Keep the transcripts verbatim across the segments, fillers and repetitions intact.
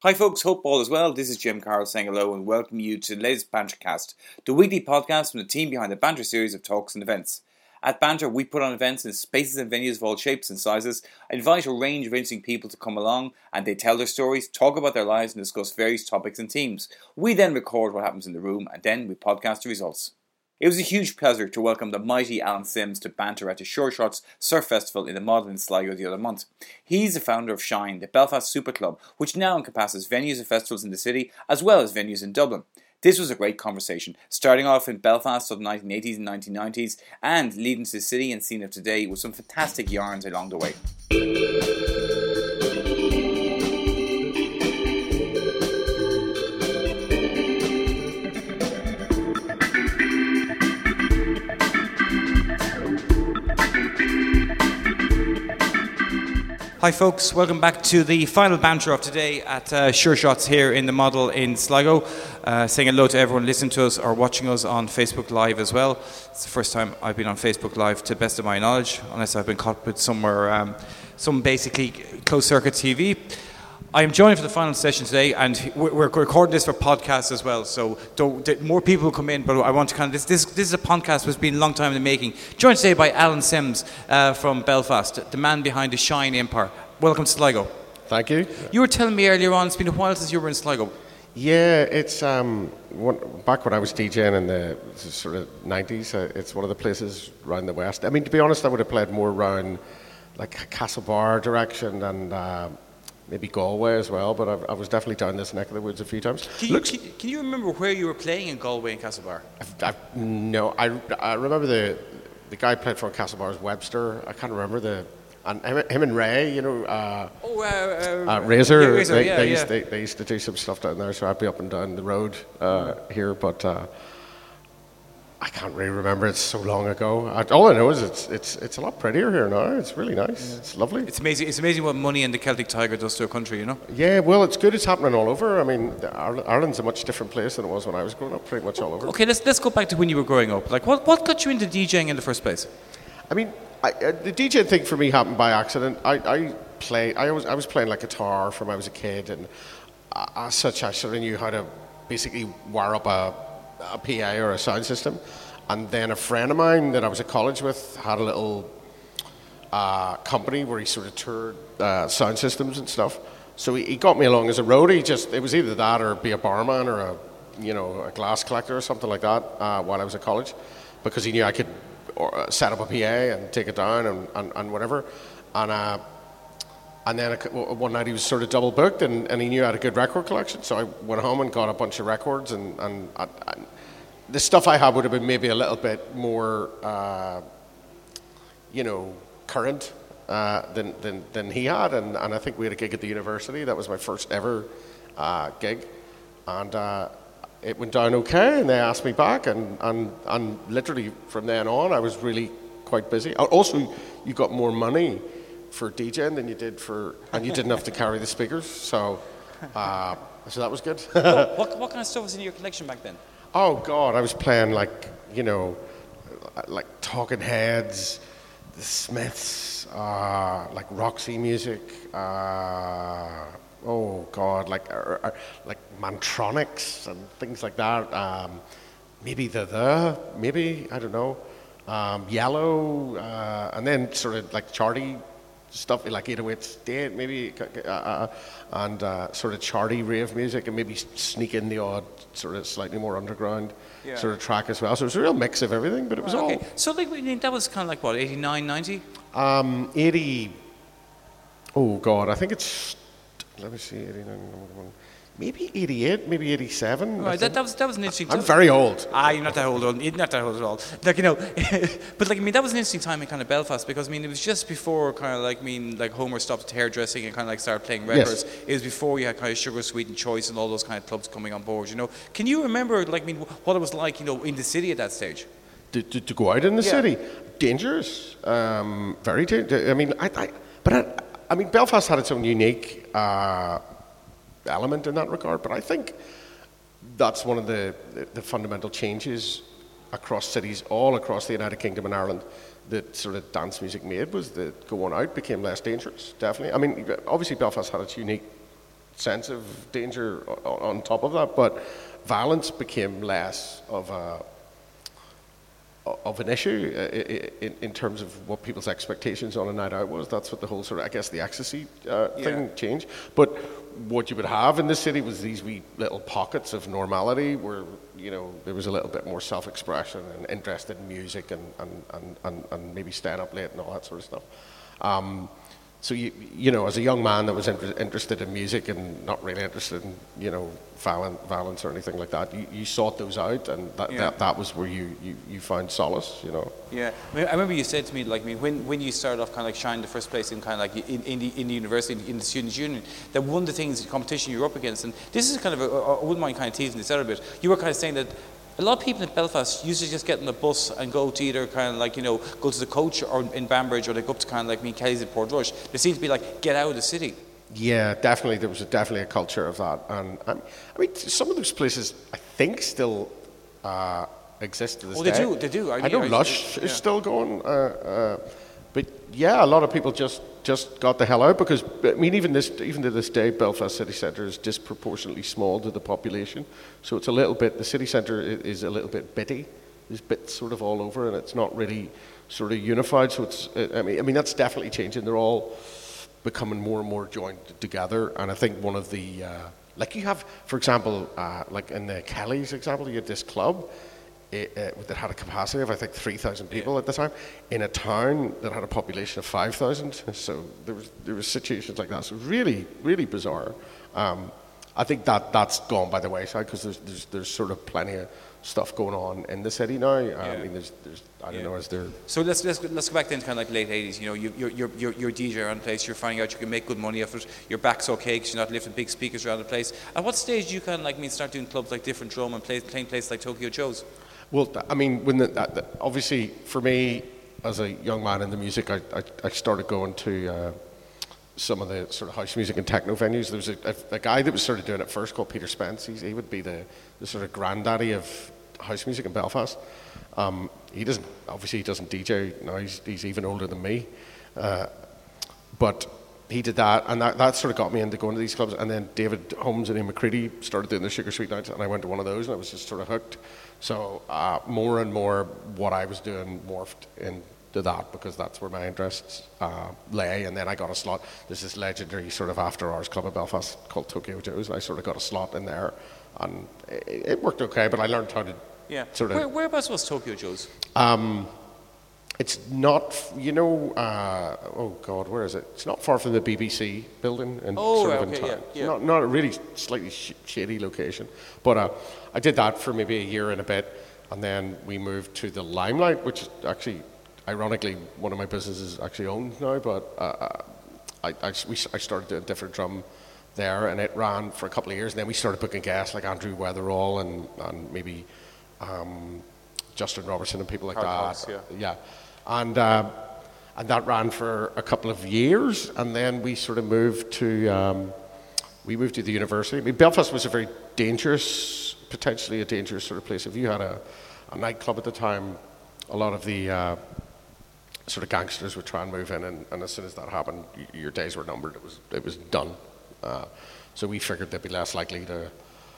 Hi folks, hope all is well. This is Jim Carroll saying hello and welcome you to the latest Bantercast, the weekly podcast from the team behind the Banter series of talks and events. At Banter, we put on events in spaces and venues of all shapes and sizes, invite a range of interesting people to come along, and they tell their stories, talk about their lives and discuss various topics and themes. We then record what happens in the room and then we podcast the results. It was a huge pleasure to welcome the mighty Alan Sims to Banter at the Sure Shots Surf Festival in the Model in Sligo the other month. He's the founder of Shine, the Belfast Super Club, which now encompasses venues and festivals in the city, as well as venues in Dublin. This was a great conversation, starting off in Belfast of the nineteen eighties and nineteen nineties, and leading to the city and scene of today with some fantastic yarns along the way. Hi folks, welcome back to the final banter of today at uh, Sure Shots here in the Model in Sligo. Uh, saying hello to everyone listening to us or watching us on Facebook Live as well. It's the first time I've been on Facebook Live to the best of my knowledge, unless I've been caught with somewhere, um, some basically closed circuit T V. I am joined for the final session today, and we're recording this for podcasts as well, so don't, more people will come in, but I want to kind of, this this, this is a podcast that's been a long time in the making. Joined today by Alan Sims uh, from Belfast, the man behind the Shine Empire. Welcome to Sligo. Thank you. You were telling me earlier on, it's been a while since you were in Sligo. Yeah, it's um, one, back when I was DJing in the sort of nineties, uh, it's one of the places around the west. I mean, to be honest, I would have played more around like Castlebar direction and uh, maybe Galway as well, but I've, I was definitely down this neck of the woods a few times. Can you, Looks, can, can you remember where you were playing in Galway and Castlebar? I've, I've, no, I, I remember the the guy played for Castlebar was Webster. I can't remember the... And him, him and Ray, you know, uh, oh, uh, uh, uh, Razor, yeah, Razor they, yeah, they, yeah. Used, they, they used to do some stuff down there, so I'd be up and down the road uh, here, but uh, I can't really remember. It's so long ago. I, all I know is it's it's it's a lot prettier here now. It's really nice. Yeah. It's lovely. It's amazing. It's amazing what money and the Celtic Tiger does to a country, you know. Yeah, well, it's good. It's happening all over. I mean, Ireland's a much different place than it was when I was growing up. Pretty much all over. Okay, let's let's go back to when you were growing up. Like, what what got you into DJing in the first place? I mean, I, uh, the DJing thing for me happened by accident. I, I play. I was I was playing like guitar from when I was a kid, and uh, as such, I sort of knew how to basically wire up a, a P A or a sound system. And then a friend of mine that I was at college with had a little uh, company where he sort of toured uh, sound systems and stuff. So he, he got me along as a roadie. Just it was either that or be a barman or a you know a glass collector or something like that uh, while I was at college, because he knew I could or, uh, set up a P A and take it down and, and, and whatever. And uh, and then a, one night he was sort of double booked and, and he knew I had a good record collection. So I went home and got a bunch of records and and. and, and the stuff I had would have been maybe a little bit more, uh, you know, current uh, than, than than he had, and, and I think we had a gig at the university. That was my first ever uh, gig, and uh, it went down okay. And they asked me back, and, and and literally from then on, I was really quite busy. Also, you got more money for DJing than you did for, and you didn't have to carry the speakers, so uh, so that was good. what, what what kind of stuff was in your collection back then? Oh God, I was playing like, you know, like Talking Heads, The Smiths, uh, like Roxy music, uh, oh God, like uh, uh, like Mantronics and things like that. Um, maybe the The, maybe, I don't know, um, Yellow, uh, and then sort of like charty stuff like eight oh eight State, maybe, uh, and uh, sort of charty rave music, and maybe sneak in the odd sort of slightly more underground yeah. sort of track as well. So it was a real mix of everything, but it was okay. all. So like that was kind of like what, eighty-nine, ninety? Um, eighty. Oh God, I think it's. Let me see, eighty-nine. Maybe eighty-eight, maybe eighty-seven. Right, that, that was that was an interesting time. I'm very old. Ah, you're not that old. You're not that old at all. Like you know, but like I mean, that was an interesting time in kind of Belfast because I mean, it was just before kind of like I mean, like Homer stopped hairdressing and kind of like started playing records. Yes. It was before you had kind of Sugar Sweet and Choice and all those kind of clubs coming on board. You know, can you remember like I mean, what it was like, you know, in the city at that stage? To, to, to go out in the yeah. city, dangerous, um, very dangerous. I mean, I, I but I, I mean, Belfast had its own unique. Uh, element in that regard, but I think that's one of the, the, the fundamental changes across cities all across the United Kingdom and Ireland that sort of dance music made was that going out became less dangerous, definitely. I mean, obviously Belfast had its unique sense of danger on, on top of that. But violence became less of a of an issue in, in terms of what people's expectations on a night out was. That's what the whole sort of, I guess, the ecstasy uh, Yeah. thing changed. But what you would have in the city was these wee little pockets of normality where, you know, there was a little bit more self-expression and interest in music and, and, and, and, and maybe staying up late and all that sort of stuff. Um, So, you, you know, as a young man that was inter- interested in music and not really interested in, you know, violent, violence or anything like that, you, you sought those out, and that, Yeah. that, that was where you, you, you found solace, you know. Yeah, I, mean, I remember you said to me, like, I mean, when, when you started off kind of like shining the first place in kind of like in, in, the, in the university, in the students' union, that one of the things, the competition you're up against, and this is kind of, a, I wouldn't mind kind of teasing this out a bit, you were kind of saying that a lot of people in Belfast used to just get on the bus and go to either kind of like, you know, go to the coach or in Banbridge, or they go up to kind of like me, Kelly's at Port Rush. There seemed to be like, get out of the city. Yeah, definitely. There was a, definitely a culture of that. And um, I mean, some of those places, I think, still uh, exist to this Oh, day. they do, they do. I, I know I, Lush I, is yeah. still going. Uh, uh, but yeah, a lot of people just, just got the hell out because, I mean, even this even to this day, Belfast city centre is disproportionately small to the population. So it's a little bit, the city centre is, is a little bit bitty. There's bits sort of all over, and it's not really sort of unified. So it's, I mean, I mean that's definitely changing. They're all becoming more and more joined together. And I think one of the, uh, like you have, for example, uh, like in the Kelly's example, you had this club. It, uh, that had a capacity of I think three thousand people Yeah. at the time in a town that had a population of five thousand. So there was there was situations like that. So really, really bizarre. Um, I think that that's gone by the wayside because there's, there's there's sort of plenty of stuff going on in the city now. Yeah. I mean, there's there's I don't Yeah. know, is there? So let's, let's let's go back then to kind of like late eighties. You know, you, you're you're you're you're D J around the place. You're finding out you can make good money off it. Your back's okay because you're not lifting big speakers around the place. At what stage do you kind of like me start doing clubs like Different Drum and play, playing places like Tokyo Joe's? Well, th- I mean, when the, that, that, obviously for me as a young man in the music, I, I, I started going to uh, some of the sort of house music and techno venues. There was a, a, a guy that was sort of doing it first called Peter Spence. He's, he would be the, the sort of granddaddy of house music in Belfast. Um, he doesn't, obviously he doesn't D J now. He's, he's even older than me, uh, but he did that, and that, that sort of got me into going to these clubs. And then David Holmes and Ian McCready started doing the Sugar Sweet Nights, and I went to one of those, and I was just sort of hooked. So uh, more and more what I was doing morphed into that because that's where my interests uh, lay. And then I got a slot. There's this legendary sort of after-hours club in Belfast called Tokyo Joe's, and I sort of got a slot in there. And it, it worked okay, but I learned how to Yeah. sort of... Where, whereabouts was Tokyo Joe's? Um, it's not, you know, uh, oh God, where is it? It's not far from the B B C building. In, Oh, sort right, of in okay, town. yeah, It's yeah. Not, not a really slightly sh- shady location. But uh, I did that for maybe a year and a bit. And then we moved to the Limelight, which is actually, ironically, one of my businesses actually owned now. But uh, I, I, we, I started doing Different Drum there, and it ran for a couple of years. And then we started booking guests like Andrew Weatherall and, and maybe um, Justin Robertson and people like Howard that. Hawks, yeah. Yeah, and uh, and that ran for a couple of years, and then we sort of moved to um, we moved to the university. I mean, Belfast was a very dangerous, potentially a dangerous sort of place. If you had a, a nightclub at the time, a lot of the uh, sort of gangsters would try and move in, and, and as soon as that happened, y- your days were numbered. It was it was done. Uh, so we figured they'd be less likely to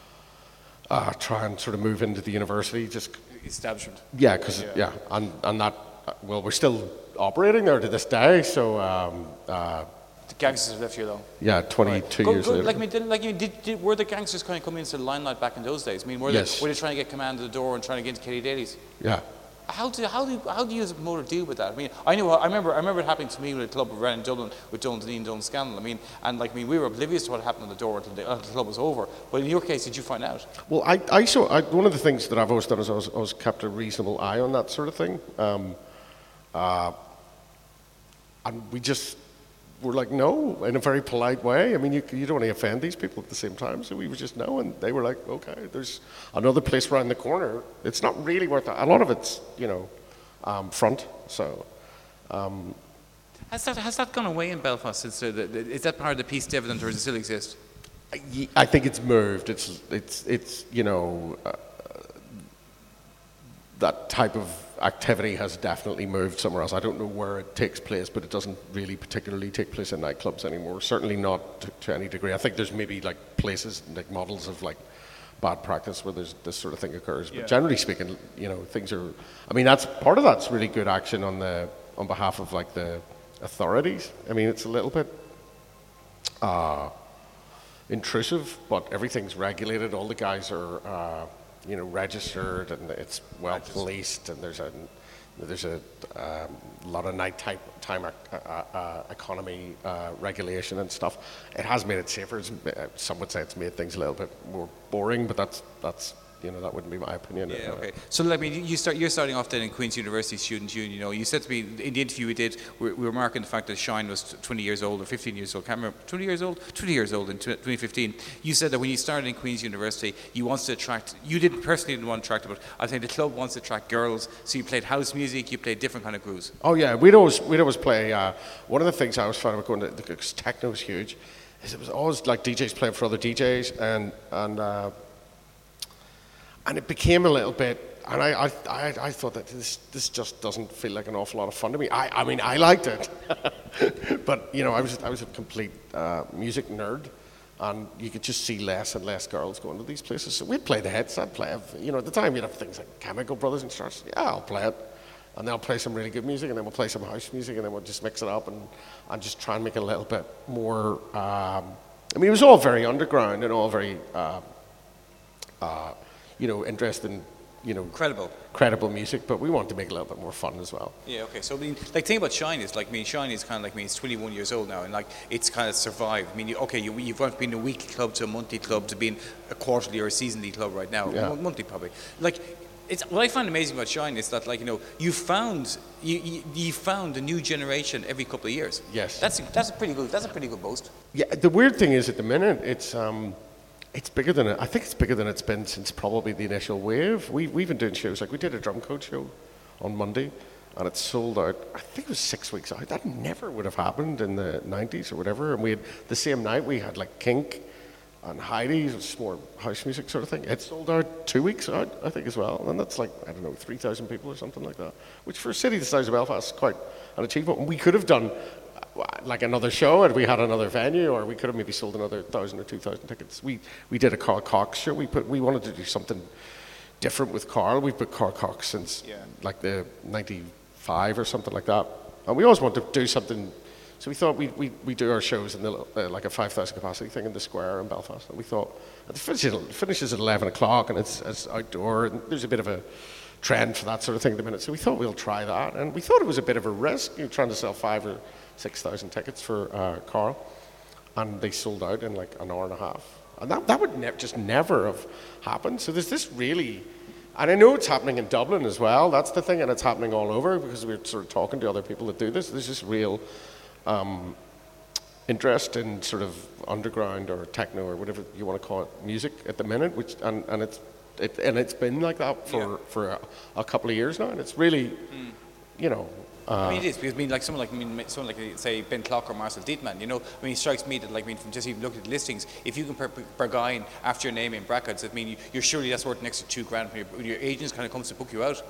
uh, try and sort of move into the university. Just Establishment. yeah, because yeah. Yeah. and and that uh, well, we're still operating there to this day. So um, uh, The gangsters have left you alone. yeah, twenty-two Go- years go- later. Like, I mean, did, like, I mean, did, did, were the gangsters kind of coming into the limelight back in those days? I mean, were, Yes. they, were they trying to get command of the door and trying to get into Kelly Daly's? yeah. How do how do how do you as a promoter deal with that? I mean, I know I remember I remember it happening to me with a club around in Dublin with Dun Dean Dun Scandal. I mean, and like I mean, we were oblivious to what happened on the door until the, until the club was over. But in your case, did you find out? Well, I, I saw I, one of the things that I've always done is I was, always kept a reasonable eye on that sort of thing. Um, uh, and we just were like, no, in a very polite way. I mean, you, you don't want to offend these people at the same time. So we were just no, and they were like, okay, there's another place around the corner. It's not really worth it. A lot of it's, you know, um, front. So um, Has that has that gone away in Belfast since the, the, is that part of the peace dividend, or does it still exist? I, I think it's moved. It's it's it's you know uh, that type of activity has definitely moved somewhere else. I don't know where it takes place, but it doesn't really particularly take place in nightclubs anymore. Certainly not to, to any degree. I think there's maybe like places, like models of like bad practice where there's this sort of thing occurs. But yeah. generally speaking, you know, things are. I mean, that's part of that's really good action on the on behalf of like the authorities. I mean, it's a little bit uh, intrusive, but everything's regulated. All the guys are. Uh, you know, registered, and it's well policed, and there's a there's a um, lot of night time, time uh, uh, economy uh, regulation and stuff. It has made it safer. It's, uh, some would say it's made things a little bit more boring, but that's that's you know that wouldn't be my opinion. Yeah, uh, okay. So let me. You start. You're starting off then in Queen's University student union. You know, you said to me in the interview we did, we, we were marking the fact that Shine was twenty years old or fifteen years old. Can't remember. twenty years old. twenty years old in twenty fifteen. You said that when you started in Queen's University, you wanted to attract. You didn't personally didn't want to attract, but I think the club wants to attract girls. So you played house music. You played different kind of grooves. Oh yeah, we'd always we'd always play. Uh, one of the things I was found about going to because techno was huge, is it was always like D Js playing for other D Js and and. Uh, And it became a little bit, and I, I, I, I thought that this, this just doesn't feel like an awful lot of fun to me. I, I mean, I liked it, but you know, I was, I was a complete uh, music nerd, and you could just see less and less girls going to these places. So we'd play the hits. I'd play, you know, at the time you'd have things like Chemical Brothers and stuff. Yeah, I'll play it, and then I'll play some really good music, and then we'll play some house music, and then we'll just mix it up and, and just try and make it a little bit more. Um, I mean, it was all very underground and all very. Uh, uh, you know, interest in, you know, credible, credible music, but we want to make it a little bit more fun as well. Yeah, okay. So I mean, like, the thing about Shine is, like, I mean, Shine is kind of like, I mean, it's twenty-one years old now, and like, it's kind of survived. I mean, you, okay, you, you've gone from being a weekly club to a monthly club to being a quarterly or a seasonally club right now, yeah. monthly probably. Like, it's what I find amazing about Shine is that, like, you know, you found you, you you found a new generation every couple of years. Yes, that's that's a pretty good that's a pretty good boast. Yeah, the weird thing is at the minute it's. Um, It's bigger than it, I think it's bigger than it's been since probably the initial wave. We, we've been doing shows, like we did a drum code show on Monday, and it sold out, I think it was six weeks out. That never would have happened in the nineties or whatever. And we had, the same night, we had like Kink and Heidi, it was more house music sort of thing. It sold out two weeks out, I think, as well. And that's like, I don't know, three thousand people or something like that, which for a city the size of Belfast is quite an achievement. And we could have done like another show, and we had another venue, or we could have maybe sold another thousand or two thousand tickets. We we did a Carl Cox show. We put we wanted to do something different with Carl. We've put Carl Cox since yeah. like the ninety-five or something like that, and we always wanted to do something. So we thought we we we do our shows in the uh, like a five thousand capacity thing in the square in Belfast, and we thought it finishes, it finishes at eleven o'clock, and it's, it's outdoor, and there's a bit of a trend for that sort of thing at the minute. So we thought we'll try that, and we thought it was a bit of a risk, you know, trying to sell five or six thousand tickets for uh, Carl, and they sold out in like an hour and a half, and that that would ne- just never have happened. So there's this really, and I know it's happening in Dublin as well. That's the thing, and it's happening all over because we're sort of talking to other people that do this. There's this real um, interest in sort of underground or techno or whatever you want to call it music at the minute, which and and it's it and it's been like that for yeah. for a, a couple of years now, and it's really, mm. you know. Uh, I mean, it is, because I mean, like someone like, I mean, someone like, say, Ben Clock or Marcel Dietmann, you know, I mean, it strikes me that, like, I mean, from just even looking at the listings, if you can per, per guy after your name in brackets, I mean, you, you're surely that's worth next to two grand when your, when your agents kind of comes to book you out.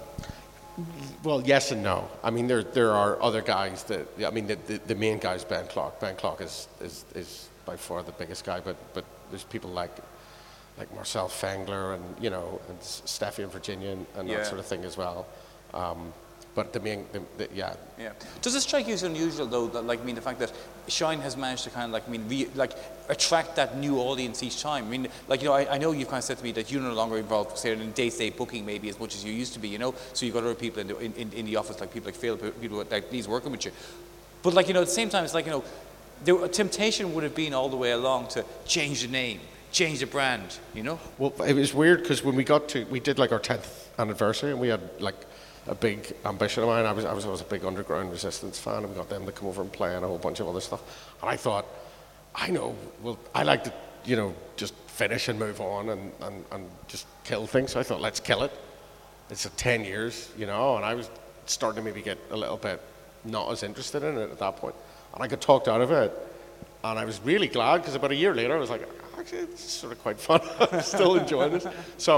Well, yes and no. I mean, there there are other guys that, I mean, the the, the main guy is Ben Clock. Ben Clock is, is is by far the biggest guy, but but there's people like like Marcel Fengler and, you know, and Steffi in Virginia and, and yeah. that sort of thing as well. Um, But the main, the, the, yeah. Yeah. Does it strike you as unusual though, that, like, I mean, the fact that Shine has managed to kind of, like, I mean, re, like, attract that new audience each time? I mean, like, you know, I, I know you've kind of said to me that you're no longer involved, say, in day-to-day booking maybe as much as you used to be, you know. So you've got other people in the, in, in the office, like people like Phil, people like these working with you. But, like, you know, at the same time, it's like, you know, the temptation would have been all the way along to change the name, change the brand, you know. Well, it was weird because when we got to, we did like our tenth anniversary, and we had like a big ambition of mine. I was, I was, I was a big Underground Resistance fan, and we got them to come over and play and a whole bunch of other stuff. And I thought, I know, well, I like to, you know, just finish and move on and, and, and just kill things. So I thought, let's kill it. It's a ten years, you know, and I was starting to maybe get a little bit not as interested in it at that point. And I got talked out of it. And I was really glad, because about a year later, I was like, actually, it's sort of quite fun. I'm still enjoying this. So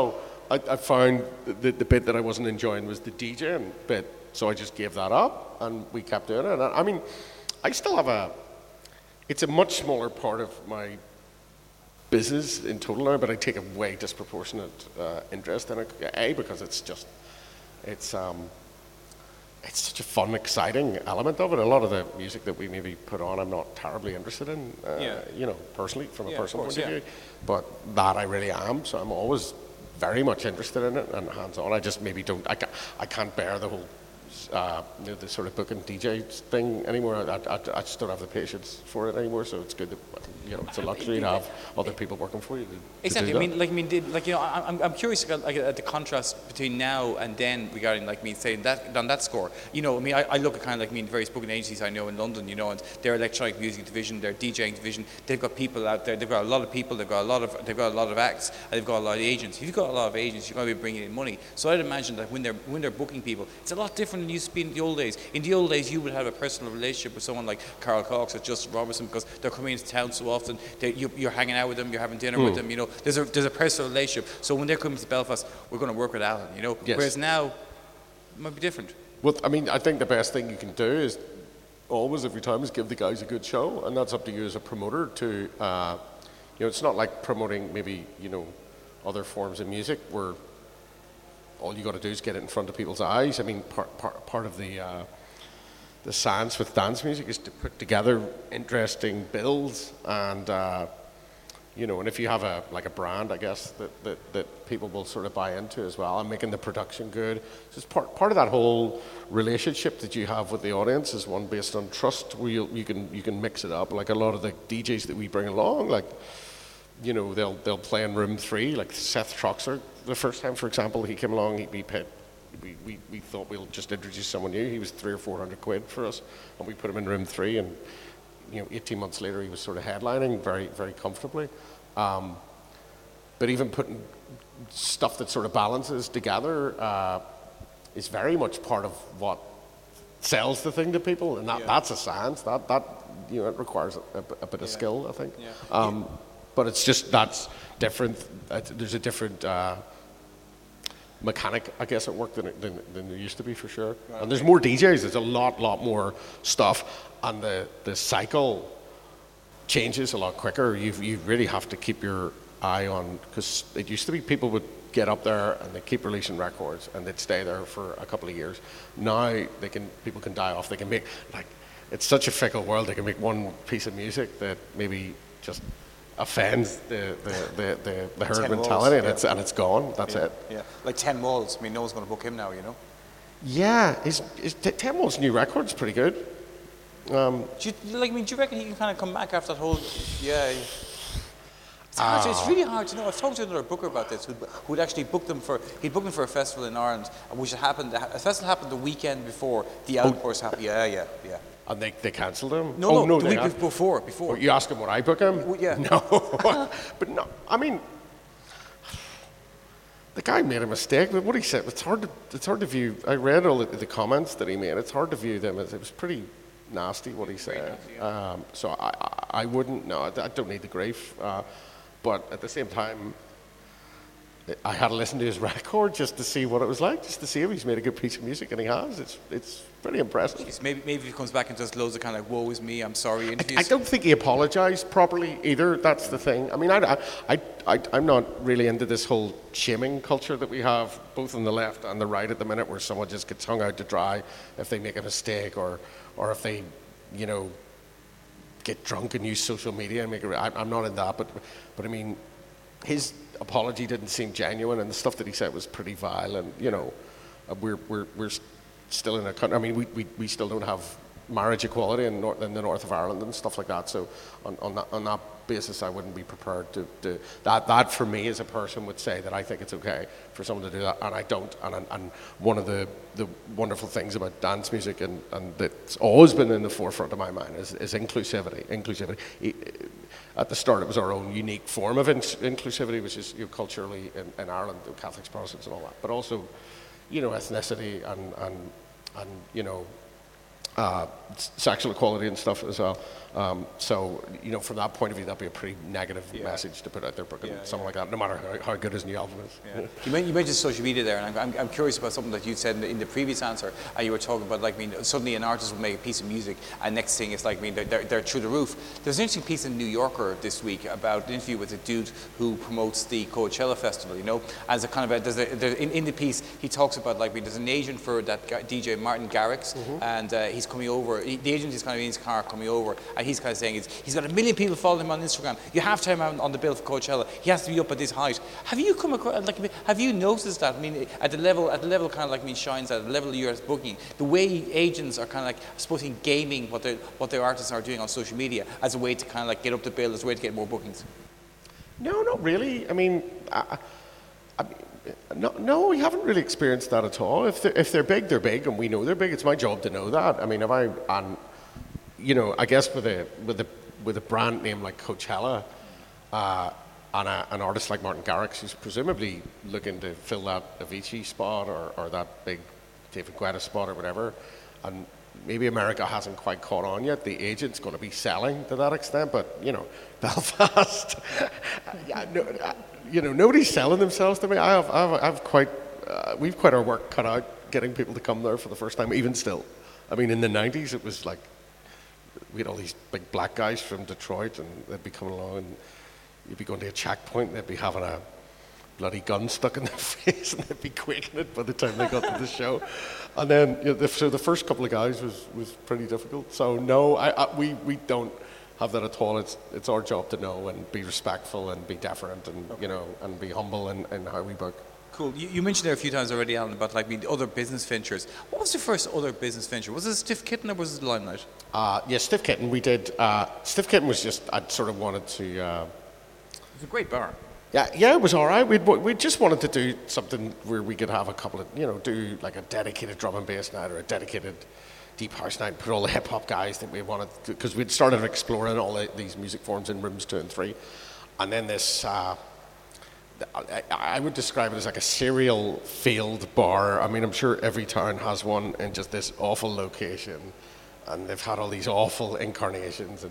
I, I found the, the bit that I wasn't enjoying was the DJing bit, so I just gave that up, and we kept doing it. And I mean, I still have a, it's a much smaller part of my business in total now, but I take a way disproportionate uh, interest in it. A, because it's just, it's um, it's such a fun, exciting element of it. A lot of the music that we maybe put on, I'm not terribly interested in, uh, yeah. you know, personally, from a yeah, personal of course, point of yeah. view. But that I really am, so I'm always very much interested in it and hands-on. I just maybe don't, I can't, I can't bear the whole, uh, you know, the sort of booking D J thing anymore. I, I, I just don't have the patience for it anymore, so it's good that, you know, it's a luxury to have other people working for you. To, Exactly. to I mean, like, I mean, did, like you know, I'm, I'm curious like, at the contrast between now and then regarding, like, me saying that on that score. You know, I mean, I, I look at kind of like, I mean, various booking agencies I know in London, you know, and their electronic music division, their DJing division, they've got people out there. They've got a lot of people. They've got a lot of, they've got a lot of acts, and they've got a lot of agents. If you've got a lot of agents, you're going to be bringing in money. So I'd imagine that when they're when they're booking people, it's a lot different than it used to be in the old days. In the old days, you would have a personal relationship with someone like Carl Cox or Justin Robertson because they're coming into town so often. They, you, you're hanging out with them, you're having dinner mm. with them. You know, there's a there's a personal relationship. So when they're coming to Belfast, we're going to work with Alan. You know, yes. Whereas now, it might be different. Well, I mean, I think the best thing you can do is always, every time, is give the guys a good show, and that's up to you as a promoter to. Uh, you know, it's not like promoting maybe you know other forms of music where all you got to do is get it in front of people's eyes. I mean, part part part of the. Uh, The science with dance music is to put together interesting bills, and uh, you know, and if you have a like a brand, I guess that, that, that people will sort of buy into as well, and making the production good. So it's part part of that whole relationship that you have with the audience is one based on trust, where you, you can you can mix it up. Like a lot of the D Js that we bring along, like you know, they'll they'll play in room three. Like Seth Troxler, the first time, for example, he came along, he, he paid. We, we, we thought we'll just introduce someone new. He was three or four hundred quid for us, and we put him in room three. And you know, eighteen months later, he was sort of headlining very, very comfortably. Um, but even putting stuff that sort of balances together uh, is very much part of what sells the thing to people, and that, yeah. that's a science. That that you know, it requires a, a bit of yeah. skill, I think. Yeah. Um, yeah. But it's just that's different. There's a different. Uh, mechanic, I guess, at work than, than, than there used to be, for sure. Right. And there's more D Js, there's a lot, lot more stuff, and the, the cycle changes a lot quicker. You you really have to keep your eye on, because it used to be people would get up there and they keep releasing records and they'd stay there for a couple of years. Now they can people can die off. They can make, like, it's such a fickle world. They can make one piece of music that maybe just offends the the, the, the, the herd mentality, walls, and, yeah. it's, and it's gone. That's yeah, it. Yeah, like Ten Walls. I mean, no one's going to book him now, you know. Yeah, is is Ten Walls' new record's pretty good. Um, do you, like, I mean, do you reckon he can kind of come back after that whole? Yeah. It's, hard to, it's really hard to know. I've talked to another booker about this, who'd, who'd actually booked them for. He'd booked them for a festival in Ireland, which had happened. A festival happened the weekend before the Outburst happened. Yeah, yeah, yeah. And they, they cancelled him? No, oh, no, no, the week have. before, before. You ask him would I book him? Well, yeah. No. But no, I mean, the guy made a mistake, but what he said, it's hard to, it's hard to view, I read all the, the comments that he made, it's hard to view them as, it was pretty nasty what he said. Nasty, yeah. um, so I, I, I wouldn't, no, I, I don't need the grief. Uh, but at the same time, I had to listen to his record just to see what it was like, just to see if he's made a good piece of music, and he has. It's it's pretty impressive. Jeez, maybe maybe he comes back and does loads of kind of like, woe is me, I'm sorry interviews. I, I don't think he apologised properly either. That's the thing. I mean, I, I, I, I'm not really into this whole shaming culture that we have, both on the left and the right at the minute, where someone just gets hung out to dry if they make a mistake, or or if they, you know, get drunk and use social media and make it. I, I'm not in that, but but I mean, his apology didn't seem genuine, and the stuff that he said was pretty vile. And you know, we're we're we're still in a country. I mean, we we, we still don't have marriage equality in, nor- in the north of Ireland and stuff like that. So on on that on that basis, I wouldn't be prepared to, to that that for me as a person would say that I think it's okay for someone to do that, and I don't. And and one of the the wonderful things about dance music, and and that's always been in the forefront of my mind, is, is inclusivity. Inclusivity. It, At the start, it was our own unique form of in- inclusivity, which is, you know, culturally in, in Ireland, the Catholics, Protestants, and all that. But also, you know, ethnicity and and and you know, uh, sexual equality and stuff as well. Um, so, you know, from that point of view, that'd be a pretty negative Yeah. message to put out there, booking Yeah, something yeah. like that, no matter how, how good his new album is. Yeah. You, mentioned, you mentioned social media there, and I'm, I'm, I'm curious about something that you said in the, in the previous answer. Uh, you were talking about, like, I mean, suddenly an artist will make a piece of music, and next thing it's like, I mean, they're, they're, they're through the roof. There's an interesting piece in the New Yorker this week about an interview with a dude who promotes the Coachella Festival, you know, as a kind of a, there's a there, in, in the piece, he talks about, like, I mean, there's an agent for that guy, D J Martin Garrix, mm-hmm. and uh, he's coming over, he, the agent is kind of in his car coming over, and he's kind of saying, it's, he's got a million people following him on Instagram. You have to have him on the bill for Coachella. He has to be up at this height. Have you come across, like, have you noticed that? I mean, at the level, at the level, kind of like, I mean, Shines at the level of your booking, the way agents are kind of like, I suppose, in gaming what their what their artists are doing on social media as a way to kind of like get up the bill, as a way to get more bookings. No, not really. I mean, I, I mean no, no, we haven't really experienced that at all. If they're, if they're big, they're big, and we know they're big. It's my job to know that. I mean, if I, and you know, I guess with a with a with a brand name like Coachella, uh, and a, an artist like Martin Garrix, who's presumably looking to fill that Avicii spot or, or that big David Guetta spot or whatever, and maybe America hasn't quite caught on yet. The agent's going to be selling to that extent, but you know, Belfast, yeah, no, you know, nobody's selling themselves to me. I have, I have, I have quite, uh, we've quite our work cut out getting people to come there for the first time, even still. I mean, in the nineties, it was like, we had all these big black guys from Detroit, and they'd be coming along, and you'd be going to a checkpoint, and they'd be having a bloody gun stuck in their face, and they'd be quaking it by the time they got to the show. And then, you know, the, so the first couple of guys was, was pretty difficult. So no, I, I, we we don't have that at all. It's it's our job to know and be respectful and be deferent and you know and be humble in, in how we book. Cool. You, you mentioned there a few times already, Alan, about like the other business ventures. What was your first other business venture? Was it Stiff Kitten or was it Limelight? Uh, yeah, Stiff Kitten. We did. Uh, Stiff Kitten was just, I sort of wanted to. Uh, it's a great bar. Yeah, yeah, it was all right. We we just wanted to do something where we could have a couple of, you know, do like a dedicated drum and bass night or a dedicated deep house night. Put all the hip hop guys that we wanted, because we'd started exploring all the, these music forms in rooms two and three, and then this. Uh, I, I would describe it as like a serial failed bar. I mean, I'm sure every town has one in just this awful location, and they've had all these awful incarnations, and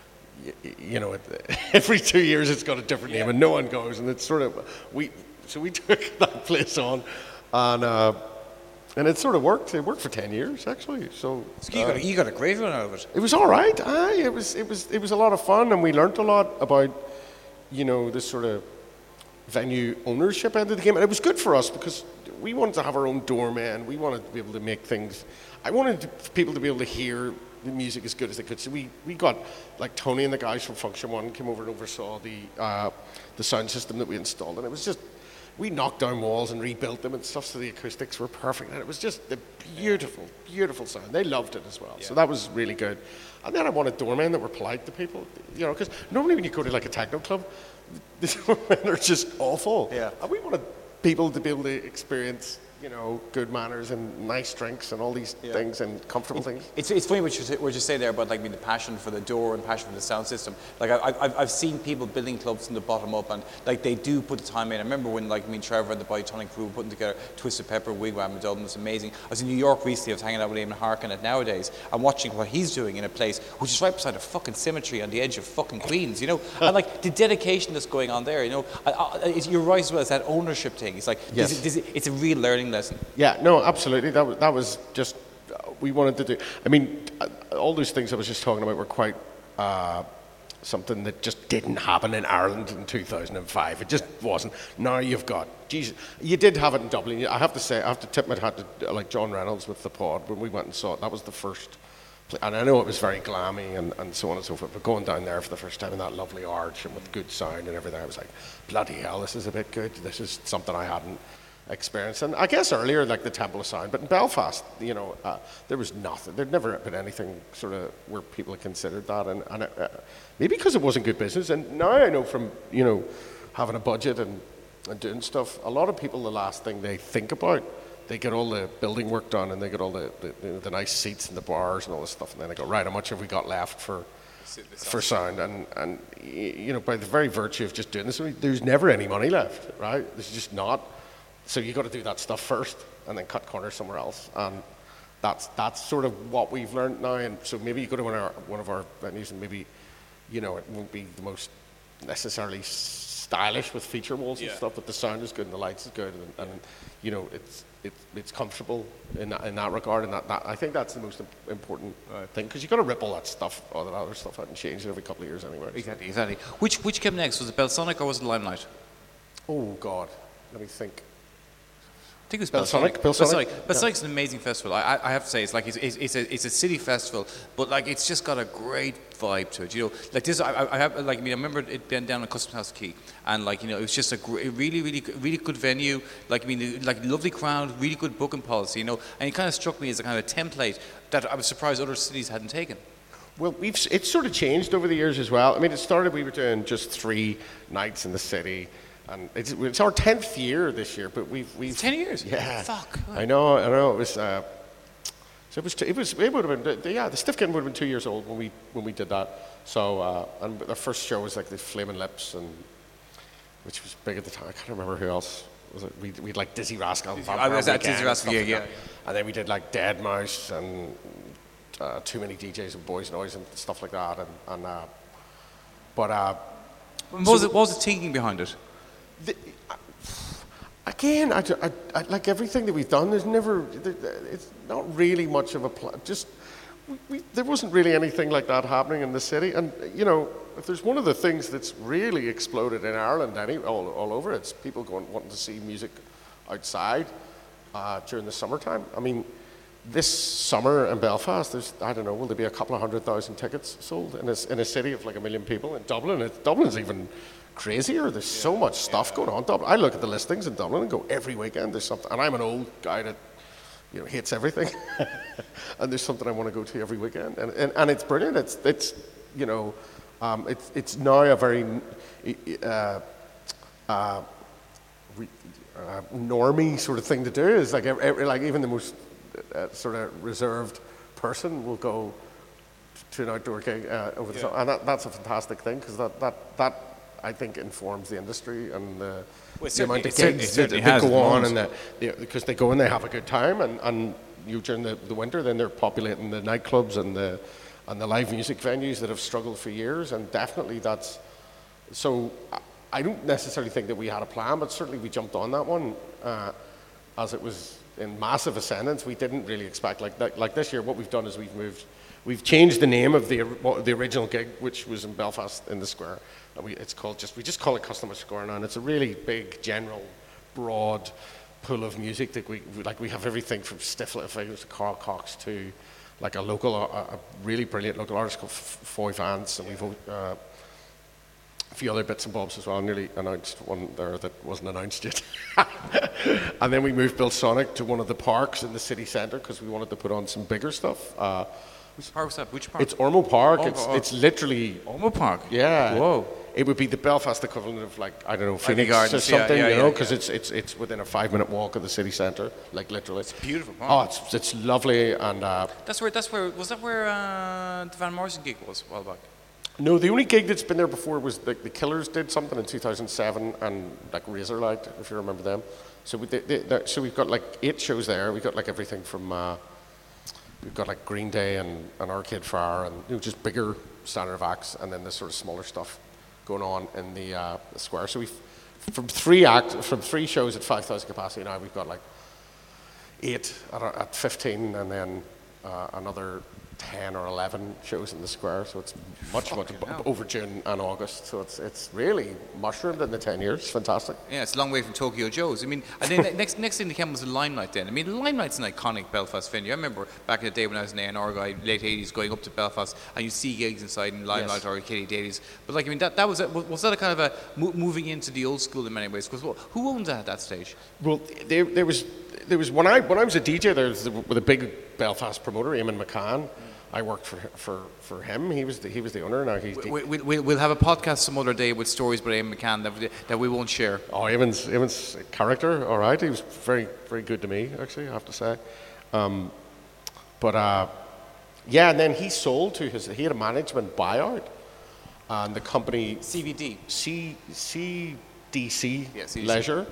you, you know, every two years it's got a different name, and no one goes, and it's sort of we. So we took that place on, and uh, and it sort of worked. It worked for ten years actually. So, so you, uh, got, you got a great run out of it. It was all right. Aye, it was it was it was a lot of fun, and we learnt a lot about, you know, this sort of venue ownership end of the game, and it was good for us because we wanted to have our own doorman. We wanted to be able to make things. I wanted to, people to be able to hear the music as good as they could. So we, we got like Tony and the guys from Function One came over and oversaw the uh, the sound system that we installed, and it was just we knocked down walls and rebuilt them and stuff, so the acoustics were perfect, and it was just the beautiful, beautiful sound. They loved it as well, yeah. So that was really good. And then I wanted doormen that were polite to people, you know, because normally when you go to like a techno club, the doormen are just awful. Yeah. And we wanted people to be able to experience, you know, good manners and nice drinks and all these yeah. things and comfortable it, things. It's it's funny what you what you say there about like I mean, the passion for the door and passion for the sound system. Like I, I've I've seen people building clubs from the bottom up, and like they do put the time in. I remember when like I mean Trevor and the Biotonic crew were putting together Twisted Pepper Wigwam in Dublin. It was amazing. I was in New York recently. I was hanging out with Eamon Harkin nowadays. I'm watching what he's doing in a place which is right beside a fucking cemetery on the edge of fucking Queens. You know, and like the dedication that's going on there. You know, I, I, you're right as well. It's that ownership thing. It's like yes. this, this, it's a real learning lesson. Yeah. No. No, absolutely. That was, that was just, uh, we wanted to do, I mean, uh, all those things I was just talking about were quite uh, something that just didn't happen in Ireland in two thousand five. It just wasn't. Now you've got, Jesus, you did have it in Dublin. I have to say, I have to tip my hat to like John Reynolds with the Pod when we went and saw it. That was the first, and I know it was very glammy and, and so on and so forth, but going down there for the first time in that lovely arch and with good sound and everything, I was like, bloody hell, this is a bit good. This is something I hadn't experience. And I guess earlier, like the Temple of Sound, but in Belfast, you know, uh, there was nothing. There'd never been anything sort of where people had considered that, and, and uh, maybe because it wasn't good business. And now I know from, you know, having a budget and, and doing stuff, a lot of people, the last thing they think about, they get all the building work done and they get all the, the, the, the nice seats and the bars and all this stuff, and then they go, right, how much have we got left for for sound? And, and you know, by the very virtue of just doing this, there's never any money left, right? There's just not. So you got to do that stuff first, and then cut corners somewhere else. And that's that's sort of what we've learned now. And so maybe you go to one of our, one of our venues and maybe, you know, it won't be the most necessarily stylish with feature walls and Yeah. stuff, but the sound is good and the lights is good, and, and you know, it's it's it's comfortable in that, in that regard. And that, that I think that's the most im- important Right. thing, because you got to rip all that stuff, all that other stuff out and change it every couple of years anyway. so- Exactly, exactly. Which which came next? Was it Belsonic or was it Limelight? Oh God, let me think. I think it was Belsonic, Belsonic. Belsonic, Belsonic. Belsonic's an amazing festival. I, I I have to say, it's like it's, it's, it's a it's a city festival, but like it's just got a great vibe to it. You know, like this. I, I I have like I mean I remember it being down at Custom House Key, and like you know it was just a gr- really really really good venue. Like I mean like lovely crowd, really good booking policy. You know, and it kind of struck me as a kind of a template that I was surprised other cities hadn't taken. Well, we've s- it's sort of changed over the years as well. I mean, it started, we were doing just three nights in the city, and it's, it's our tenth year this year. But we've we've It's ten years. Yeah, Fuck. I know, I know. It was. Uh, so it was. T- it was. It would have been. the- Yeah, the Stiffkin would have been two years old when we when we did that. So uh, and the first show was like the Flaming Lips, and which was big at the time. I can't remember who else was it. We we had like Dizzy Rascal. And I was Vampire at Dizzy Weekend and Rascal, stuff yeah, like yeah, that. And then we did like Dead Mouse and uh, Too Many D Js and Boys Noise and stuff like that. And, and uh, but uh, What was it? What was the thinking behind it? the, again, I, I, I, like everything that we've done, there's never, there, it's not really much of a plan. Just, we, we, there wasn't really anything like that happening in the city. And, you know, if there's one of the things that's really exploded in Ireland, any, all, all over, it's people going, wanting to see music outside uh, during the summertime. I mean, this summer in Belfast, there's, I don't know, will there be a couple of hundred thousand tickets sold in a, in a city of like a million people? In Dublin, it, Dublin's even crazier. There's so much stuff going on. Dublin. I look at the listings in Dublin and go, every weekend there's something. And I'm an old guy that, you know, hates everything. And there's something I want to go to every weekend. And, and, and it's brilliant. It's, it's you know, um, it's, it's now a very uh, uh, re, uh, normie sort of thing to do. It's like, every, like even the most uh, sort of reserved person will go to an outdoor gig uh, over the Yeah. summer. And that, that's a fantastic thing, because that, that, that, I think, informs the industry and the, Well, the amount of it certainly- gigs it that, certainly that has go at the on, and moment. the, the, because they go and they have a good time, and, and you during the, the winter, then they're populating the nightclubs and the and the live music venues that have struggled for years, and definitely that's so. I, I don't necessarily think that we had a plan, but certainly we jumped on that one uh, as it was in massive ascendance. We didn't really expect like that. Like this year, what we've done is we've moved, we've changed the name of the what- the original gig, which was in Belfast in the Square. And we, it's called just we just call it Customer Square now, and it's a really big, general, broad pool of music that we like. We have everything from Stiff Little Fingers to Carl Cox to like a local, a, a really brilliant local artist called F- Foy Vance, and we've uh, a few other bits and bobs as well. Nearly announced one there that wasn't announced yet. And then we moved Belsonic to one of the parks in the city centre because we wanted to put on some bigger stuff. Uh, Which park was that? Which park? it's Ormo Park. Ormo, it's oh. it's literally Ormo Park. yeah. Whoa. It would be the Belfast equivalent of like I don't know Phoenix Gardens, or yeah, something, yeah, you know, yeah, because yeah. it's it's it's within a five minute walk of the city centre, like literally. It's beautiful park. Oh, it's it's lovely, and uh, That's where. That's where. Was that where uh, the Van Morrison gig was a while back? no, the only gig that's been there before was the, the Killers did something in two thousand seven, and like Razorlight, if you remember them. So we they, they, they- so we've got like eight shows there. We've got like everything from uh, we've got like Green Day and, and Arcade Fire, and you know, just bigger standard of acts, and then the sort of smaller stuff going on in the, uh, the square. So we've from three act from three shows at five thousand capacity now. We've got like eight at, at fifteen, and then uh, another ten or eleven shows in the square. So it's much much Fucking hell. over June and August. So it's it's really mushroomed in the ten years. It's fantastic. Yeah, it's a long way from Tokyo Joe's. I mean, and then the next next thing that came was the Limelight. Then I mean, the Limelight's an iconic Belfast venue. I remember back in the day when I was an A and R guy, late eighties, going up to Belfast, and you see gigs inside in Limelight Yes. or Katie Daly's. But like, I mean, that that was a, was that a kind of a mo- moving into the old school in many ways? Because who owned that at that stage? Well, there, there was there was when I when I was a D J there was the, with a big Belfast promoter, Eamon McCann. I worked for for for him. He was the, he was the owner. Now he's We, we, we'll, we'll have a podcast some other day with stories about Ian McCann that, we- that we won't share. oh Eamon's Eamon's character. All right, he was very very good to me actually. I have to say. Um, but uh, yeah, and then he sold to his. He had a management buyout, and the company C V D. C C D C Yeah, C D C. Leisure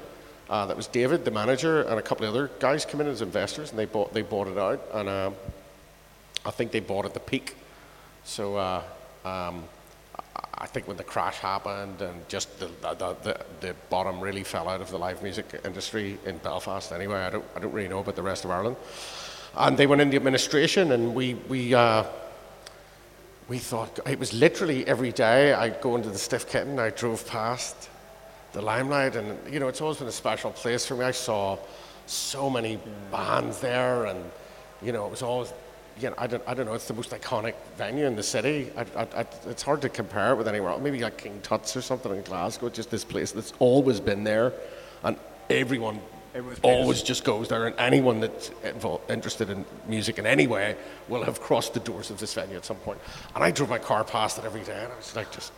Uh, that was David, the manager, and a couple of other guys came in as investors, and they bought they bought it out. And uh, I think they bought at the peak. So uh, um, I think when the crash happened and just the the, the the bottom really fell out of the live music industry in Belfast. Anyway, I don't I don't really know about the rest of Ireland. And they went into administration, and we we. Uh, We thought, it was literally every day I'd go into the Stiff Kitten, I drove past the Limelight, and you know, it's always been a special place for me. I saw so many bands there, and you know, it was always, you know, I don't, I don't know, it's the most iconic venue in the city. I, I, I, it's hard to compare it with anywhere else. Maybe like King Tut's or something in Glasgow, just this place that's always been there, and everyone always just goes there, and anyone that's involved, interested in music in any way will have crossed the doors of this venue at some point. And I drove my car past it every day, and I was like, just.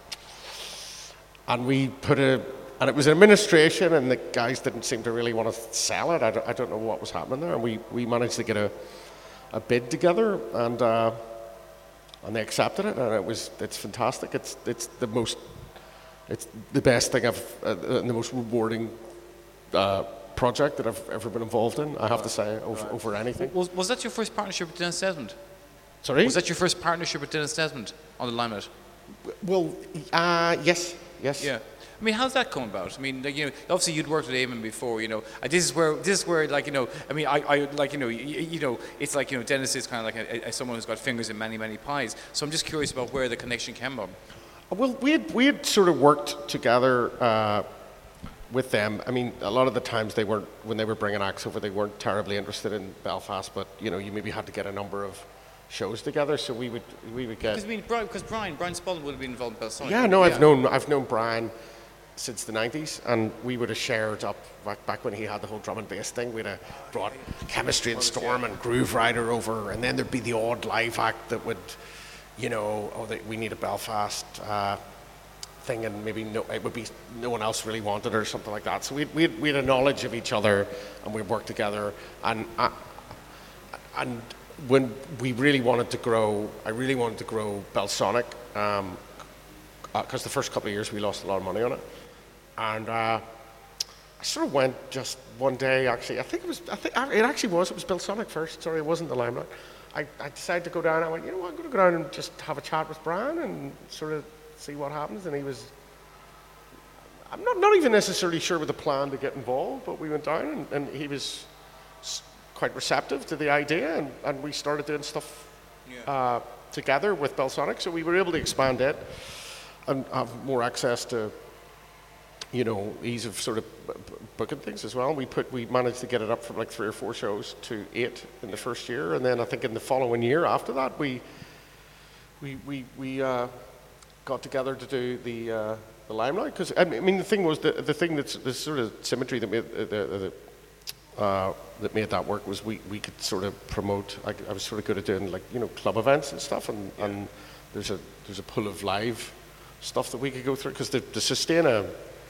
And we put a, and it was administration, and the guys didn't seem to really want to sell it. I don't, I don't know what was happening there, and we, we managed to get a, a bid together, and uh, and they accepted it, and it was it's fantastic. It's it's the most, it's the best thing I've, uh, and the most rewarding. Uh, project that I've ever been involved in, I have to say, over, over anything. Was, was that your first partnership with Dennis Desmond? Sorry? Was that your first partnership with Dennis Desmond on the Limelight? Well, uh, yes, yes. Yeah. I mean, how's that come about? I mean, like, you know, obviously you'd worked with Eamon before, you know. And this is where, this is where, like, you know, I mean, I, I like, you know, you, you know, it's like, you know, Dennis is kind of like a, a, someone who's got fingers in many, many pies. So I'm just curious about where the connection came from. Well, we had we had sort of worked together. Uh, with them. I mean, a lot of the times they weren't, when they were bringing acts over, they weren't terribly interested in Belfast, but, you know, you maybe had to get a number of shows together, so we would we would get... Because I mean, Brian, because Brian, Brian Spalding would have been involved in Belsonic. Yeah, no, I've yeah. known I've known Brian since the nineties, and we would have shared up, back, back when he had the whole drum and bass thing, we'd have brought Chemistry and Storm and Groove Rider over, and then there'd be the odd live act that would, you know, oh, they, we need a Belfast... Uh, thing, and maybe no, it would be no one else really wanted it or something like that. So we we we had a knowledge of each other, and we worked together. And uh, and when we really wanted to grow, I really wanted to grow Belsonic, um, because uh, the first couple of years we lost a lot of money on it. And uh, I sort of went just one day. Actually, I think it was. I think it actually was. It was Belsonic first. Sorry, it wasn't the Limelight. I, I decided to go down. I went, you know what, I'm going to go down and just have a chat with Brian and sort of see what happens. And he was, I'm not, not even necessarily sure with the plan to get involved, but we went down, and, and he was quite receptive to the idea, and, and we started doing stuff yeah. uh, together with Belsonic, so we were able to expand it and have more access to, you know, ease of sort of booking things as well. We put, we managed to get it up from like three or four shows to eight in the first year, and then I think in the following year after that, we we we we uh, got together to do the uh, the Limelight. Because I mean, the thing was the the thing that's the sort of symmetry that made the, the, the uh, that made that work was we we could sort of promote. I, I was sort of good at doing like you know club events and stuff, and yeah. and there's a there's a pool of live stuff that we could go through, because to, to sustain a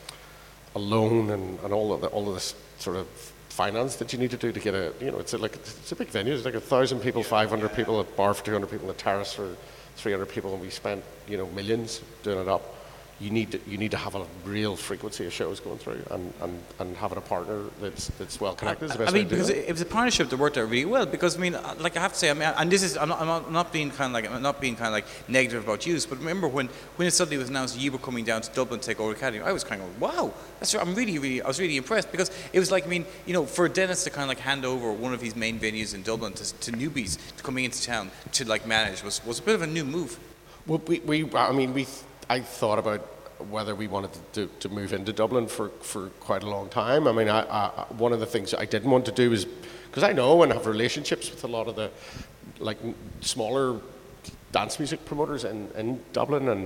a loan and, and all of the, all of this sort of finance that you need to do to get a, you know, it's a, like it's a big venue. It's like a thousand people, five hundred people, a bar for two hundred people, and a terrace for three hundred people, and we spent you know millions doing it up. You need to, you need to have a real frequency of shows going through, and, and, and having a partner that's that's well connected. I, I mean, because it, it was a partnership that worked out really well. Because I mean, like I have to say, I mean, and this is I'm not, I'm not, I'm not being kind of like I'm not being kind of like negative about you, but remember when when it suddenly was announced you were coming down to Dublin to take over Academy, I was kind of wow, that's I'm really really I was really impressed, because it was like I mean you know for Dennis to kind of like hand over one of his main venues in Dublin to, to newbies to coming into town to like manage was was a bit of a new move. Well, we, we I mean we I thought about whether we wanted to, to move into Dublin for, for quite a long time. I mean, I, I, one of the things I didn't want to do is, because I know and have relationships with a lot of the like smaller dance music promoters in, in Dublin, and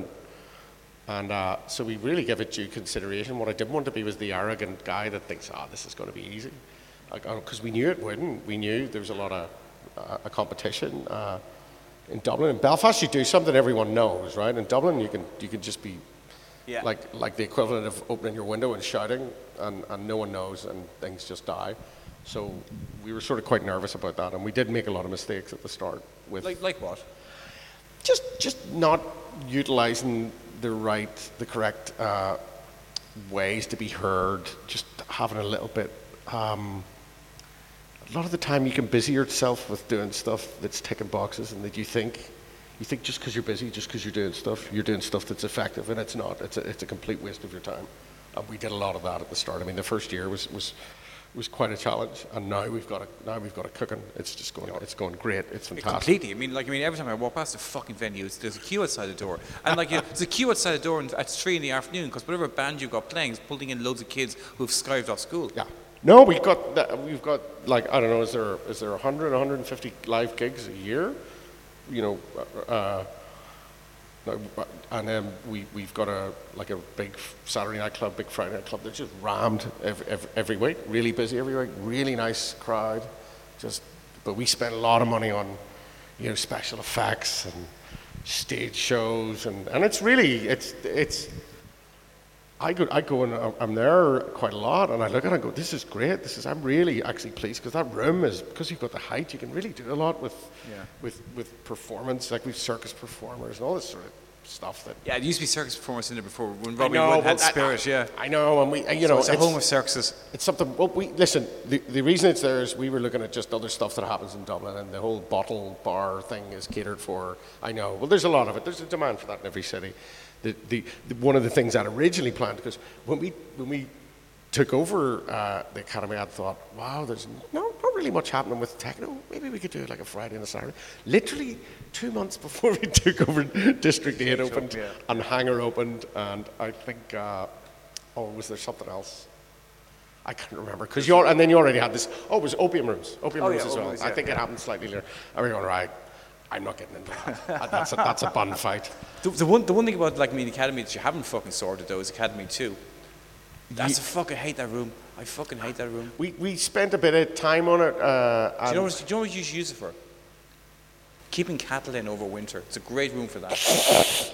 and uh, so we really give it due consideration. What I didn't want to be was the arrogant guy that thinks, ah, oh, this is going to be easy, because we knew it wouldn't. We knew there was a lot of uh, a competition uh, in Dublin. In Belfast, you do something everyone knows, right? In Dublin, you can you can just be Yeah. Like like the equivalent of opening your window and shouting, and, and no one knows, and things just die. So we were sort of quite nervous about that, and we did make a lot of mistakes at the start. With like like what? Just just not utilizing the right, the correct uh, ways to be heard. Just having a little bit. Um, a lot of the time, you can busy yourself with doing stuff that's ticking boxes, and that you think, you think just because you're busy, just because you're doing stuff, you're doing stuff that's effective, and it's not. It's a, it's a complete waste of your time. And we did a lot of that at the start. I mean, the first year was was. was quite a challenge, and now we've got it. Now we've got it cooking. It's just going. It's going great. It's fantastic. Completely. I mean, like I mean, every time I walk past the fucking venue, it's, there's a queue outside the door, and like you, there's a queue outside the door at three in the afternoon because whatever band you've got playing is pulling in loads of kids who've skived off school. Yeah. No, we've got that, we've got like I don't know. Is there is there one hundred, one hundred fifty live gigs a year? You know. Uh, And then we, we've got a like a big Saturday night club, big Friday night club. They're just rammed every, every, every week, really busy every week, really nice crowd. Just, but we spend a lot of money on, you know, special effects and stage shows, and, and it's really, it's, it's, I go, I go and I'm there quite a lot, and I look at it and go, this is great. This is, I'm really actually pleased because that room is, because you've got the height, you can really do a lot with, yeah. with, with performance. Like we've circus performers and all this sort of stuff that. Yeah, it used to be circus performance in there before when Robbie Wood had Spirit. I, yeah, I know, and we, you know, so it's a home of circuses. It's something. Well, we listen. The the reason it's there is we were looking at just other stuff that happens in Dublin, and the whole bottle bar thing is catered for. I know. Well, there's a lot of it. There's a demand for that in every city. The, the, the, one of the things that originally planned, because when we when we took over uh, the Academy, I thought, wow, there's no, not really much happening with techno. Maybe we could do it like a Friday and a Saturday. Literally two months before we took over, District eight opened yeah. and Hangar opened, and I think, uh, oh, was there something else? I can't remember, because you and then you already had this. Oh, it was Opium Rooms, Opium oh, Rooms yeah, as well. Rooms, yeah, I think yeah. it happened slightly later. And we're going, right, I'm not getting into that. that's a, that's a bun fight. The, the one the one thing about like me the Academy that you haven't fucking sorted though is Academy two. That's you, a fucking hate that room. I fucking hate that room. We we spent a bit of time on it. Uh, do, you know what, do you know what you should use it for? Keeping cattle in over winter. It's a great room for that.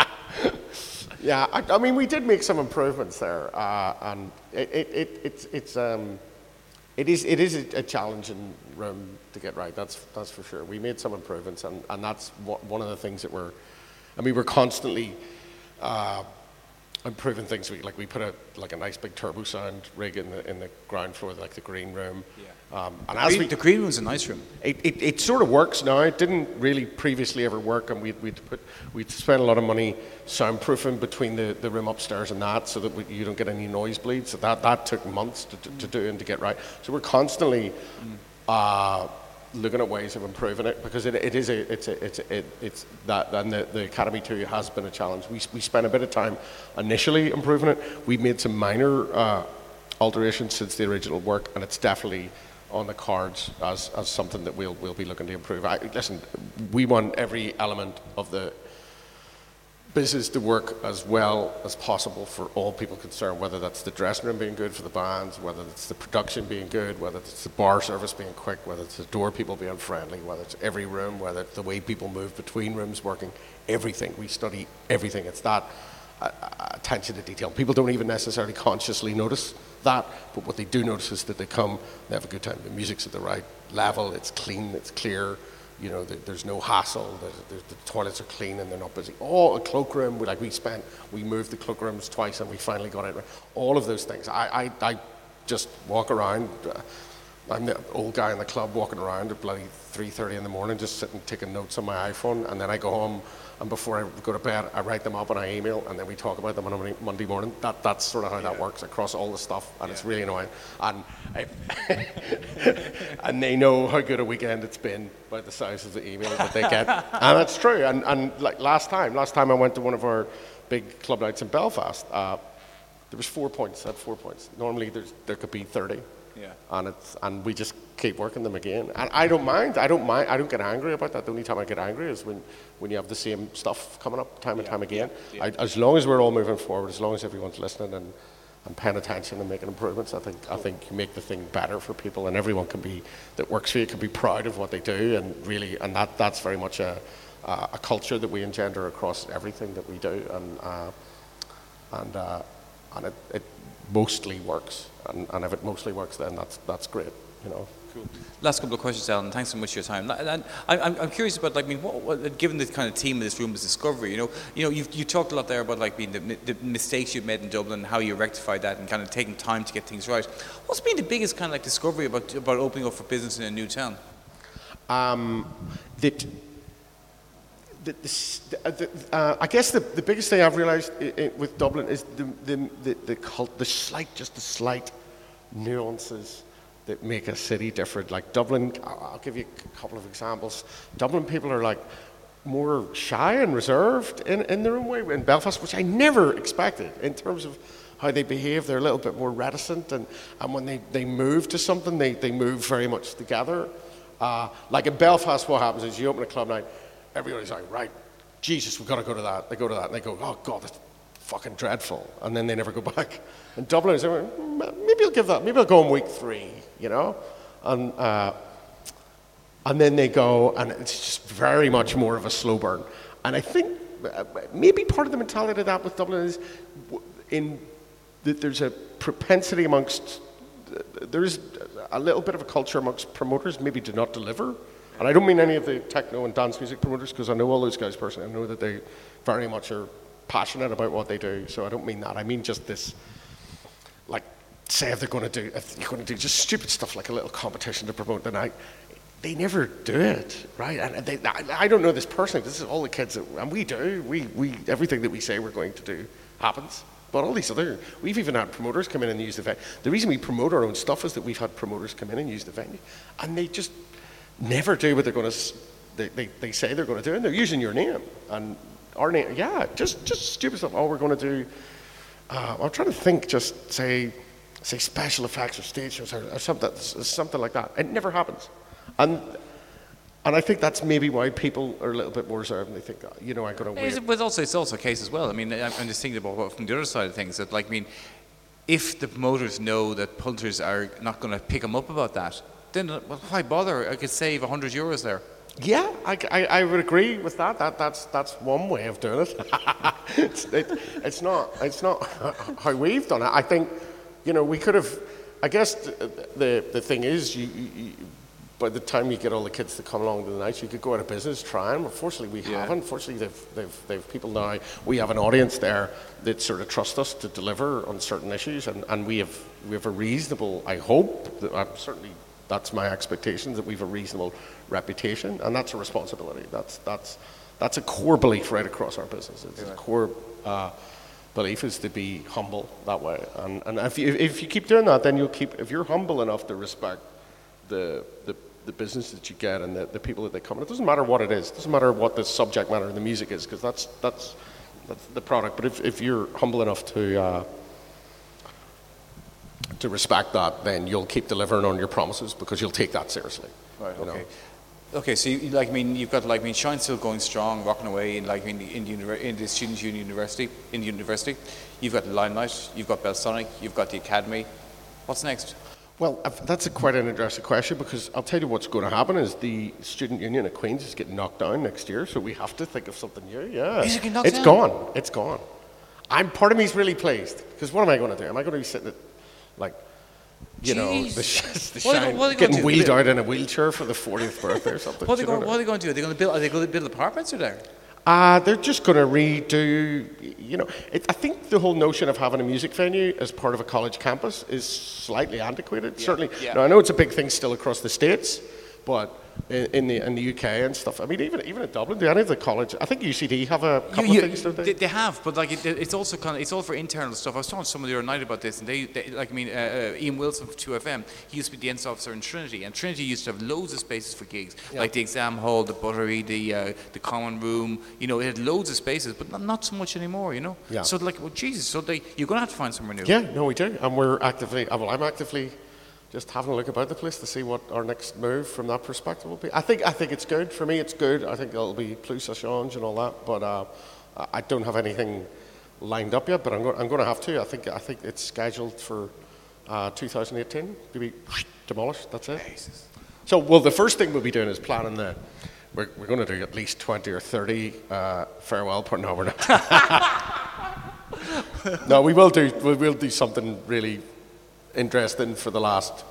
yeah, I, I mean we did make some improvements there, uh, and it, it, it it's it's um. It is it is a, a challenging room to get right. That's that's for sure. We made some improvements, and, and that's what, one of the things that we're. I mean, we're constantly uh, improving things. We like we put a like a nice big turbo sound rig in the in the ground floor, like the green room. Yeah. Um, and as green, we, the green room's a nice room. It, it it sort of works now. It didn't really previously ever work, and we we put we spent a lot of money soundproofing between the, the room upstairs and that, so that we, you don't get any nosebleeds. So that that took months to, to, to do and to get right. So we're constantly uh, looking at ways of improving it, because it, it is a it's a, it's a, it, it's that and the, the Academy two has been a challenge. We we spent a bit of time initially improving it. We made some minor uh, alterations since the original work, and it's definitely on the cards as, as something that we'll we'll be looking to improve. I, listen, we want every element of the business to work as well as possible for all people concerned, whether that's the dressing room being good for the bands, whether it's the production being good, whether it's the bar service being quick, whether it's the door people being friendly, whether it's every room, whether it's the way people move between rooms working, everything. We study everything. It's that uh, attention to detail. People don't even necessarily consciously notice that, but what they do notice is that they come, they have a good time. The music's at the right level, it's clean, it's clear, you know, the, there's no hassle, the, the, the toilets are clean and they're not busy. Oh, a cloakroom, we, like we spent, we moved the cloakrooms twice and we finally got it right. All of those things. I, I, I just walk around, uh, I'm the old guy in the club walking around at bloody three thirty in the morning, just sitting taking notes on my iPhone, and then I go home, and before I go to bed, I write them up and I email, and then we talk about them on a Monday morning. That, that's sort of how yeah. that works across all the stuff, and yeah. it's really annoying. And I, and they know how good a weekend it's been by the size of the email that they get, and it's true. And, and like last time, last time I went to one of our big club nights in Belfast, uh, there was four points. I had four points. Normally there's there could be thirty. Yeah. And it's and we just keep working them again. And I don't mind. I don't mind. I don't get angry about that. The only time I get angry is when, when you have the same stuff coming up time and yeah. time again. Yeah. Yeah. I, as long as we're all moving forward, as long as everyone's listening and, and paying attention and making improvements, I think cool. I think you make the thing better for people, and everyone can be that works for you can be proud of what they do, and really, and that that's very much a a, a culture that we engender across everything that we do, and uh, and uh, and it. it mostly works, and, and if it mostly works, then that's that's great, you know. Cool. Last couple of questions, Alan. Thanks so much for your time. And I'm, I'm curious about, like, I mean, what, what, given the kind of theme of this room is discovery. You know, you know, you've you talked a lot there about, like, being the, the mistakes you've made in Dublin, how you rectified that, and kind of taking time to get things right. What's been the biggest kind of like discovery about about opening up for business in a new town? Um, that. The, the, the, uh, I guess the, the biggest thing I've realised with Dublin is the the the, the, cult, the slight, just the slight nuances that make a city different. Like Dublin, I'll give you a couple of examples. Dublin people are like more shy and reserved in, in their own way. In Belfast, which I never expected in terms of how they behave, they're a little bit more reticent, and, and when they, they move to something, they, they move very much together. Uh, like in Belfast, what happens is you open a club night, everybody's like, right, Jesus, we've got to go to that. They go to that, and they go, oh, God, that's fucking dreadful. And then they never go back. And Dublin is, maybe I'll give that, maybe I'll go in week three, you know? And uh, and then they go, and it's just very much more of a slow burn. And I think maybe part of the mentality of that with Dublin is in that there's a propensity amongst, there's a little bit of a culture amongst promoters maybe to not deliver. And I don't mean any of the techno and dance music promoters, because I know all those guys personally. I know that they very much are passionate about what they do, so I don't mean that. I mean just this, like, say if they're going to do, if you're going to do just stupid stuff like a little competition to promote the night, they never do it, right? And they, I, I don't know this personally. This is all the kids, that, and we do. We, we, everything that we say we're going to do happens. But all these other, we've even had promoters come in and use the venue. The reason we promote our own stuff is that we've had promoters come in and use the venue, and they just never do what they're going to, they, they, they say they're going to do, and they're using your name. And our name, yeah, just just stupid stuff. Oh, we're going to do, uh, I'm trying to think, just say, say special effects or stage shows or, or something, something like that. It never happens. And and I think that's maybe why people are a little bit more reserved and they think, you know, I'm going to wait. But also, it's also a case as well. I mean, I'm just thinking about what, from the other side of things, that, like, I mean, if the promoters know that punters are not going to pick them up about that, then, well, why bother? I could save one hundred euros there. Yeah, I, I, I would agree with that. That that's that's one way of doing it. it's, it, it's not it's not how we've done it. I think, you know, we could have. I guess the the, the thing is, you, you, by the time you get all the kids to come along to the nights, you could go out of business trying. Unfortunately, we yeah. haven't. Fortunately, they've they've they've people now. We have an audience there that sort of trust us to deliver on certain issues, and, and we have we have a reasonable. I hope that I'm certainly. That's my expectation, that we have a reasonable reputation, and that's a responsibility. That's that's that's a core belief right across our business. It's yeah. a core uh, belief is to be humble that way, and and if you if you keep doing that, then you'll keep. If you're humble enough to respect the the, the business that you get and the, the people that they come in, it doesn't matter what it is. It doesn't matter what the subject matter of the music is, because that's that's that's the product. But if if you're humble enough to uh, to respect that, then you'll keep delivering on your promises because you'll take that seriously. Right. Okay. Know? Okay. So, you, like, I mean, you've got, like, I mean, Shine's still going strong, rocking away in, like, in the, in the, in the Students' Union University, in the university. You've got Limelight, you've got Belsonic, you've got the Academy. What's next? Well, that's a quite an interesting question, because I'll tell you what's going to happen is the Student Union at Queen's is getting knocked down next year, so we have to think of something new. Yeah. Is it getting knocked it's down? gone. It's gone. I'm part of me is really pleased, because what am I going to do? Am I going to be sitting at, like, you Jeez. know, the, the what shine, what getting wheeled out in a wheelchair for the fortieth birthday or something? What are they going, what are they going to do? Are they going to build? Are they going to build apartments or there? Uh, they're just going to redo. You know, it, I think the whole notion of having a music venue as part of a college campus is slightly antiquated. Yeah. Certainly, yeah. Now, I know it's a big thing still across the States, but in, in the in the U K and stuff. I mean, even even in Dublin, do any of the college? I think U C D have a couple you, you, of things, don't they? they? They have, but like it, it's also kind of it's all for internal stuff. I was talking to somebody the other night about this, and they, they like I mean, uh, uh, Ian Wilson from two F M. He used to be the Ensign officer in Trinity, and Trinity used to have loads of spaces for gigs, yeah. like the exam hall, the buttery, the uh, the common room. You know, it had loads of spaces, but not, not so much anymore. You know, yeah. So like, well, Jesus, so they you're going to have to find somewhere new. Yeah, no, we do, and we're actively. Well, I'm actively. Just having a look about the place to see what our next move from that perspective will be. I think I think it's good. For me, it's good. I think it'll be plus a change and all that. But uh, I don't have anything lined up yet. But I'm going. I'm going to have to. I think. I think it's scheduled for uh, two thousand eighteen to be demolished. That's it. Jesus. So, well, the first thing we'll be doing is planning the. We're we're going to do at least twenty or thirty uh, farewell. But no, we're not. No, we will do. We will do something really interesting for the last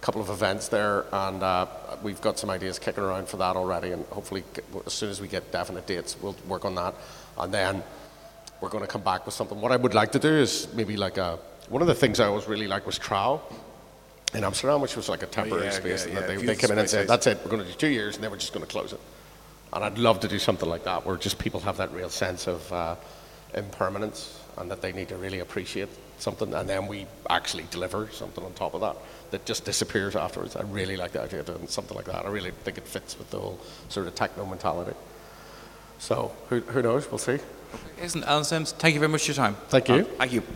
couple of events there, and uh, we've got some ideas kicking around for that already, and hopefully get, as soon as we get definite dates, we'll work on that, and then we're going to come back with something. What I would like to do is maybe like a, one of the things I always really liked was Trau in Amsterdam, which was like a temporary oh, yeah, space, yeah, and yeah. they, they came in and said, space. that's it, we're going to do two years, and then we're just going to close it. And I'd love to do something like that, where just people have that real sense of uh, impermanence, and that they need to really appreciate something, and then we actually deliver something on top of that that just disappears afterwards. I really like the idea of doing something like that. I really think it fits with the whole sort of techno mentality. So who, who knows? We'll see. Excellent. Alan Sims, thank you very much for your time. Thank you. Uh, thank you.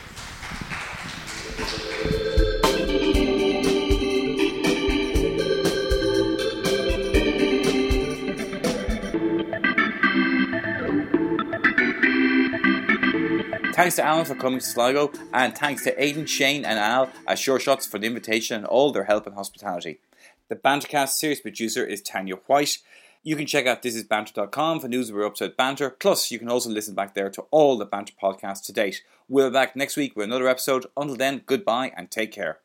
Thanks to Alan for coming to Sligo, and thanks to Aidan, Shane and Al at Sure Shots for the invitation and all their help and hospitality. The Bantercast series producer is Tanya White. You can check out this is banter dot com for news of our Upside Banter, plus you can also listen back there to all the Banter podcasts to date. We'll be back next week with another episode. Until then, goodbye and take care.